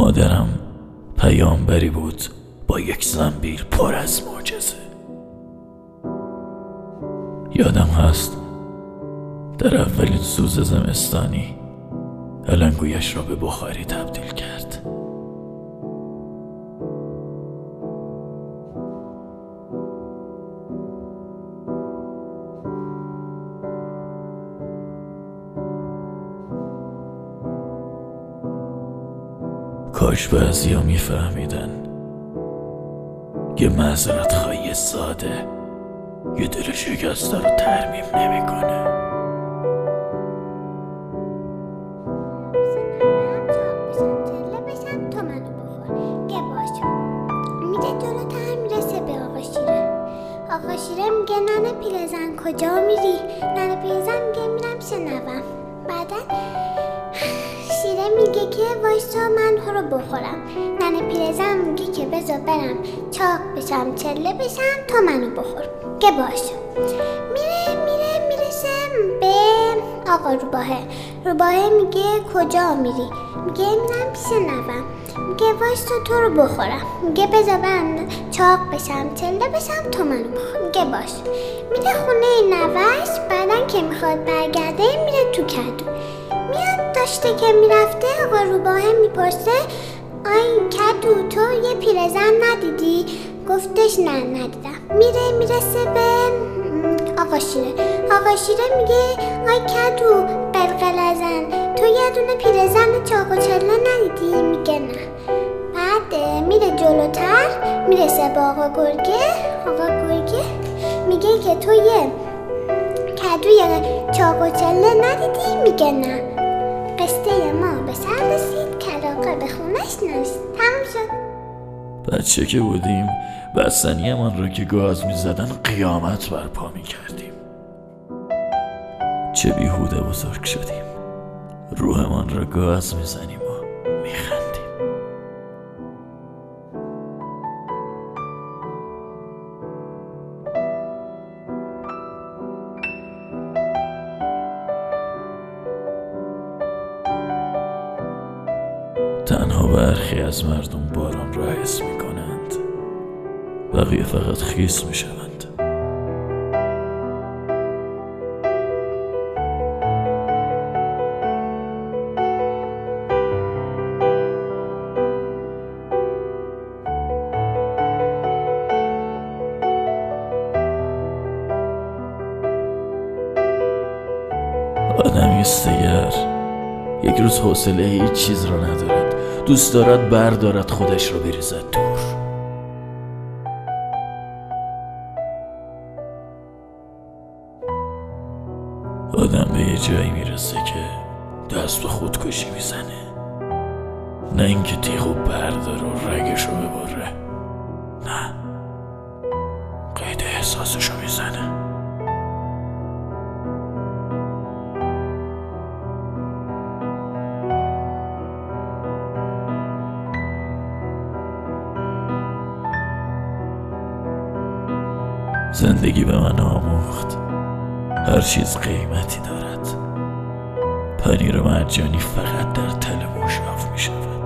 مادرم پیامبری بود با یک زنبیل پر از معجزه. یادم هست در اولین سوز زمستانی علنگویش را به بخاری تبدیل کرد. کاش بعضی ها میفهمیدن یه معذرت خواهی ساده یه دل شکسته رو ترمیم نمیکنه. آقا شیره میگه ننه پیرزن کجا میری؟ ننه پیرزن میگه میرم شنوم. بعدا شیره میگه که وایسا من تو رو بخورم. ننه پیرزن میگه که بذار برم چاق بشم چله بشم تا منو بخور. که باشه. میرسه به آقا روباهه میگه کجا میری؟ میگه میرم پیش نوم. میگه وایسا تو رو بخورم. میگه بذار برم چاق بشم چله بشم تا منو بخور. میگه باشه. میره خونه نوش. بعدن که میخواد برگرده میره تو کدو. میاد داشته که میرفته آقا روباهه میپرسه آی کدو تو یه پیرزن ندیدی؟ گفتش نه ندیدم. میرسه به آقا شیره میگه آی کدو قلقلزن تو یه دونه پیرزن چاق و چله ندیدی؟ میگه نه. بعد میره جلوتر میرسه به آقا گرگه میگه که تو یه کدوی چاق و چله ندیدی؟ میگه نه. قصه ما به سر رسید کلاغه به خونش نرسید. تموم شد. بچه که بودیم بستنی من رو که گاز میزدن قیامت برپا میکردیم. چه بیهوده بزرگ شدیم. روحمان رو گاز میزنیم و میخندیم. تنها برخی از مردم باران را حس می کنند، بقیه فقط خیس می شوند. آدمی استگر یک روز حوصله هیچ چیز را ندارد. دوست دارد بردارد خودش را بریزد دور. آدم به یه جایی میرسه که دست به خودکشی میزنه، نه اینکه تیغو برداره و رگشو ببره. نه، قید احساسشو میزنه. زندگی به من آموخت هر چیز قیمتی دارد. پنیر مجانی فقط در تل موشاف می شود.